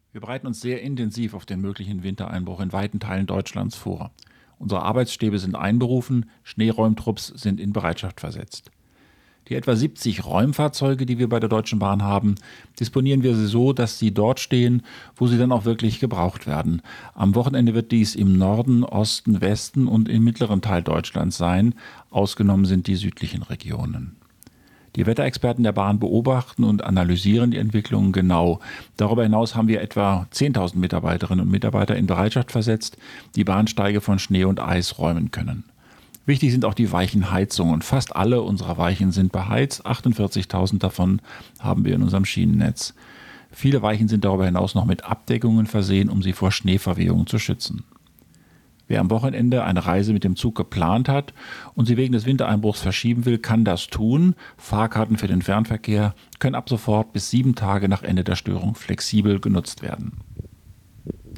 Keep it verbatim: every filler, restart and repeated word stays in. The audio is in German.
Wir bereiten uns sehr intensiv auf den möglichen Wintereinbruch in weiten Teilen Deutschlands vor. Unsere Arbeitsstäbe sind einberufen, Schneeräumtrupps sind in Bereitschaft versetzt. Die etwa siebzig Räumfahrzeuge, die wir bei der Deutschen Bahn haben, disponieren wir so, dass sie dort stehen, wo sie dann auch wirklich gebraucht werden. Am Wochenende wird dies im Norden, Osten, Westen und im mittleren Teil Deutschlands sein. Ausgenommen sind die südlichen Regionen. Die Wetterexperten der Bahn beobachten und analysieren die Entwicklungen genau. Darüber hinaus haben wir etwa zehntausend Mitarbeiterinnen und Mitarbeiter in Bereitschaft versetzt, die Bahnsteige von Schnee und Eis räumen können. Wichtig sind auch die weichen Heizungen. Fast alle unserer Weichen sind beheizt, achtundvierzigtausend davon haben wir in unserem Schienennetz. Viele Weichen sind darüber hinaus noch mit Abdeckungen versehen, um sie vor Schneeverwehungen zu schützen. Wer am Wochenende eine Reise mit dem Zug geplant hat und sie wegen des Wintereinbruchs verschieben will, kann das tun. Fahrkarten für den Fernverkehr können ab sofort bis sieben Tage nach Ende der Störung flexibel genutzt werden.